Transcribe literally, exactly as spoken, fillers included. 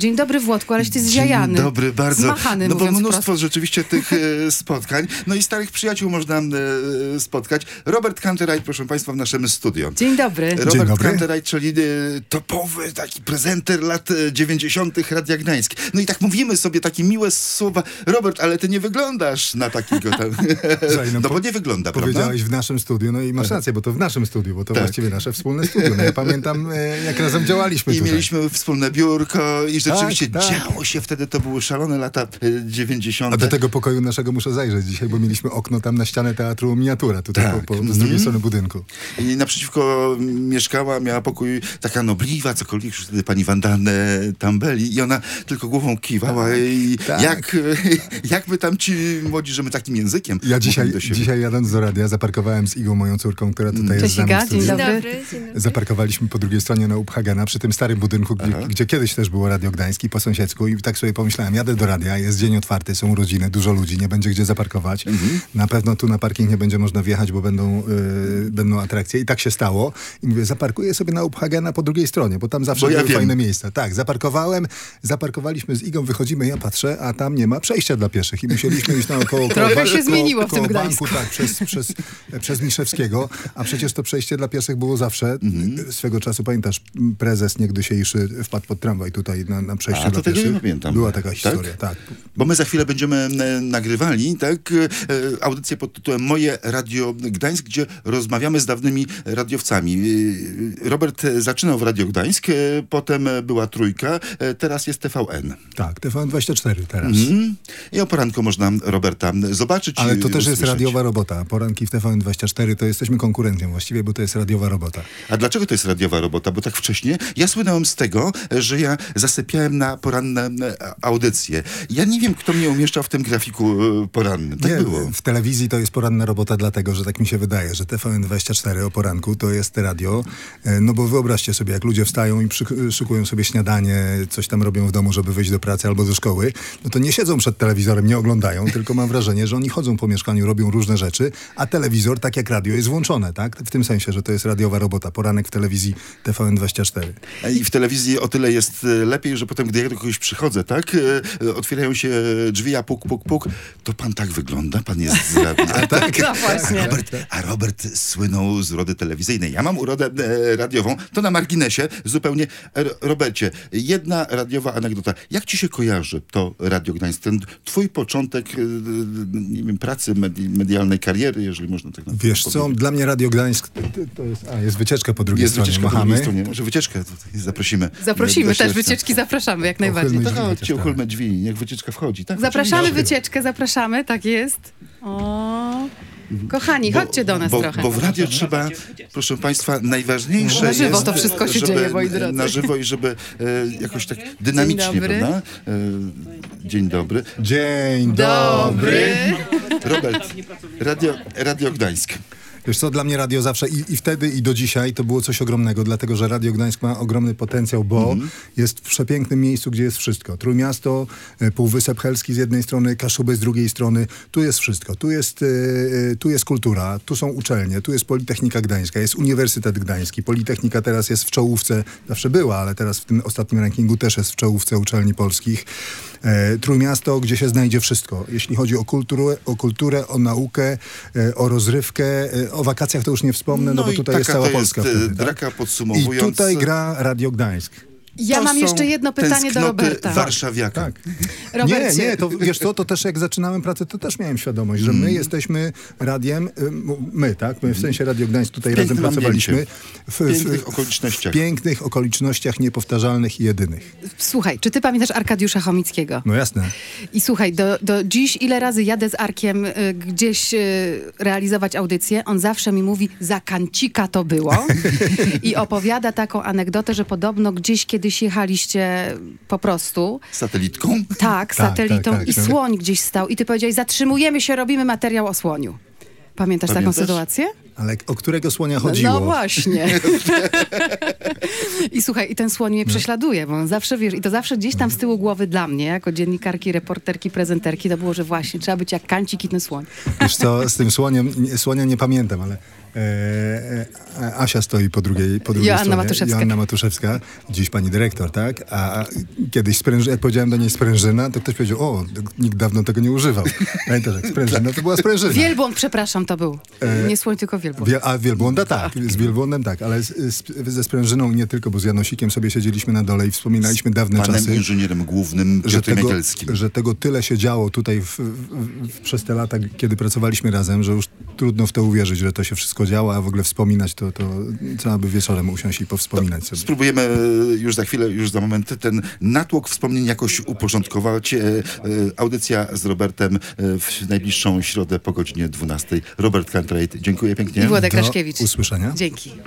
Dzień dobry, Włodku, aleś ty zziajany. Dzień dobry, bardzo. Zmachany, no bo mnóstwo prosto. rzeczywiście tych e, spotkań. No i starych przyjaciół można e, spotkać. Robert Kantereit, proszę państwa, w naszym studio. Dzień dobry. Robert Dzień dobry. Kantereit, czyli e, topowy taki prezenter lat dziewięćdziesiątych Radia Gdańsk. No i tak mówimy sobie takie miłe słowa. Robert, ale ty nie wyglądasz na takiego tam. Słuchaj, No po- bo nie wygląda, Powiedziałeś prawda? w naszym studiu, no i masz rację, bo to w naszym studiu, bo to Tak. właściwie nasze wspólne studio. No ja pamiętam, e, jak razem działaliśmy I tutaj. mieliśmy wspólne biurko i rzeczywiście Tak, tak. działo się wtedy, to były szalone lata e, dziewięćdziesiąte. A do tego pokoju naszego muszę zajrzeć dzisiaj, bo mieliśmy okno tam na ścianę teatru Miniatura, tutaj Tak. po, po, z drugiej Mhm. strony budynku. I naprzeciwko mieszkała, miała pokój taka nobliwa, cokolwiek, już wtedy pani Wandannę Tambeli i ona tylko głową kiwała i tak. jak, jak my tam ci młodzi, że my takim językiem Ja dzisiaj, mówimy do siebie. dzisiaj jadąc do radia, zaparkowałem z Igą, moją córką, która tutaj Cześć, jest z nami Iga, w studiu. dzień Dzień dobry. dobry, dzień dobry. Zaparkowaliśmy po drugiej stronie na Uphagena, przy tym starym budynku, gdzie, gdzie kiedyś też było Radio Gdański, po sąsiedzku i tak sobie pomyślałem, jadę do radia, jest dzień otwarty, są urodziny, dużo ludzi, nie będzie gdzie zaparkować. Mhm. Na pewno tu na parking nie będzie można wjechać, bo będą, y, będą atrakcje i tak się stało. I mówię, zaparkuję sobie na Uphagena po drugiej stronie, bo tam zawsze Bo ja były wiem. fajne miejsca. Tak, zaparkowałem, zaparkowaliśmy z Igą, wychodzimy, ja patrzę, a tam nie ma przejścia dla pieszych i musieliśmy iść naokoło. Trochę koło- się koło- zmieniło w tym koło Gdańsku. banku, tak, przez, przez, przez Miszewskiego, a przecież to przejście dla pieszych było zawsze. Mhm. Swego czasu, pamiętasz, prezes niegdysiejszy wpadł pod tramwaj tutaj na, na przejściu A, dla to tego nie pieszych. pamiętam. Była taka Tak? historia, tak. Bo my za chwilę będziemy e, nagrywali, tak, e, audycję pod tytułem Moje Radio Gdańsk, gdzie rozmawiamy z dawnymi radiowcami. E, Robert e, zaczynał w Radio Gdańsk, e, potem e, była Trójka, e, teraz jest T V N. Tak, T V N dwadzieścia cztery teraz. Mhm. I o poranku można Roberta zobaczyć. Ale i to też jest usłyszeć. radiowa robota. Poranki w T V N dwadzieścia cztery to jesteśmy konkurencją właściwie, bo to jest radiowa robota. A dlaczego to jest radiowa robota? Bo tak wcześnie ja słynąłem z tego, że ja zasypiałem na poranne e, audycje. Ja nie wiem, kto mnie umieszczał w tym grafiku e, porannym. Tak Nie, było. w telewizji to jest poranna robota dlatego, że tak mi się wydaje, że T V N dwadzieścia cztery o poranku to jest radio. E, No bo wyobraźcie sobie, jak ludzie wstają i przy, szykują sobie śniadanie, coś tam robią w domu, żeby wyjść do pracy albo do szkoły, no to nie siedzą przed telewizorem, nie oglądają, tylko mam wrażenie, że oni chodzą po mieszkaniu, robią różne rzeczy, a telewizor, tak jak radio, jest włączone, tak? W tym sensie, że to jest radiowa robota. Poranek w telewizji T V N dwadzieścia cztery. I w telewizji o tyle jest e, lepiej, że potem, gdy ja do kogoś przychodzę, tak, e, e, otwierają się drzwi, a puk, puk, puk, to pan tak wygląda, pan jest z radia. A, tak? No właśnie. A Robert, a Robert słynął z urody telewizyjnej. Ja mam urodę e, radiową, to na marginesie zupełnie. E, Robercie, jedna radiowa anegdota. Jak ci się kojarzy to Radio Gdańsk, ten twój początek, e, nie wiem, pracy medi medialnej, kariery, jeżeli można tak naprawdę Wiesz co, powiedzieć. dla mnie Radio Gdańsk to, to jest... A, jest wycieczka po drugiej Jest stronie, wycieczka po machamy. drugiej stronie. Może wycieczkę tutaj zaprosimy. Zaprosimy do też, środka. wycieczki zapraszamy jak najbardziej. Uchylmy To drzwi chodźcie, chociaż, uchylmy drzwi, niech wycieczka wchodzi. Tak, Zapraszamy oczywiście. wycieczkę, zapraszamy, tak jest. O, kochani, Bo- chodźcie do nas bo, trochę. Bo w radiu trzeba, proszę państwa, najważniejsze Na żywo jest, to wszystko się żeby, dzieje, moi drodzy. Na żywo i żeby e, jakoś tak dynamicznie, Dzień dobry. prawda? E, dzień dobry. Dzień Dobry. Robert, Radio, Radio Gdańsk. Wiesz co, dla mnie radio zawsze i, i wtedy i do dzisiaj to było coś ogromnego, dlatego że Radio Gdańsk ma ogromny potencjał, bo Mhm. jest w przepięknym miejscu, gdzie jest wszystko. Trójmiasto, e, Półwysep Helski z jednej strony, Kaszuby z drugiej strony. Tu jest wszystko. Tu jest, e, e, tu jest kultura, tu są uczelnie, tu jest Politechnika Gdańska, jest Uniwersytet Gdański. Politechnika teraz jest w czołówce, zawsze była, ale teraz w tym ostatnim rankingu też jest w czołówce uczelni polskich. E, Trójmiasto, gdzie się znajdzie wszystko. Jeśli chodzi o kulturę, o, kulturę, o naukę, e, o rozrywkę, e, o wakacjach to już nie wspomnę, no, bo i tutaj taka jest cała to Polska jest, e, wtedy, tak? Draka I podsumowując. tutaj gra Radio Gdańsk. Ja to mam są jeszcze jedno pytanie do tęsknoty Roberta. warszawiaka. Tak. Robercie. Nie, nie, to wiesz co, to też jak zaczynałem pracę, to też miałem świadomość, że my jesteśmy radiem, y, my, tak, my w sensie Radio Gdańsk tutaj W pięknym razem pracowaliśmy. W, W pięknych okolicznościach. W pięknych okolicznościach niepowtarzalnych i jedynych. Słuchaj, czy ty pamiętasz Arkadiusza Chomickiego? No jasne. I słuchaj, do, do dziś ile razy jadę z Arkiem y, gdzieś y, realizować audycję, on zawsze mi mówi, za kancika to było. I opowiada taką anegdotę, że podobno gdzieś kiedyś jechaliście po prostu, Satelitką? tak, satelitą tak, tak, i no. słoń gdzieś stał. I ty powiedziałeś, zatrzymujemy się, robimy materiał o słoniu. Pamiętasz taką Pamiętasz? sytuację? Ale o którego słonia chodziło? No właśnie. I słuchaj, i ten słoń mnie prześladuje, bo on zawsze, wiesz, i to zawsze gdzieś tam z tyłu głowy dla mnie, jako dziennikarki, reporterki, prezenterki, to było, że właśnie trzeba być jak kancik i ten słoń. Wiesz co, z tym słoniem, nie- słonia nie pamiętam, ale E, e, Asia stoi po drugiej, po drugiej Joanna stronie. Matuszewska. Joanna Matuszewska, dziś pani dyrektor, tak? A kiedyś, spręży, jak powiedziałem do niej sprężyna, to ktoś powiedział, o, nikt dawno tego nie używał. Pamiętasz, jak sprężyna, to była sprężyna. Wielbłąd, przepraszam, to był. Nie słoń, tylko wielbłąd. Wie, a wielbłąda tak, z wielbłądem tak, ale z, z, ze sprężyną nie tylko, bo z Janosikiem sobie siedzieliśmy na dole i wspominaliśmy dawne Panem czasy. inżynierem głównym Że Piotrem tego, Jagielskim. że tego tyle się działo tutaj w, w, w, przez te lata, kiedy pracowaliśmy razem, że już trudno w to uwierzyć, że to się wszystko działo, a w ogóle wspominać to, to trzeba by wieczorem usiąść i powspominać sobie. Spróbujemy e, już za chwilę, już za moment ten natłok wspomnień jakoś uporządkować. E, e, audycja z Robertem e, w najbliższą środę po godzinie dwunastej. Robert Cartwright, dziękuję pięknie. I Włodek Do Raszkiewicz. usłyszenia. Dzięki.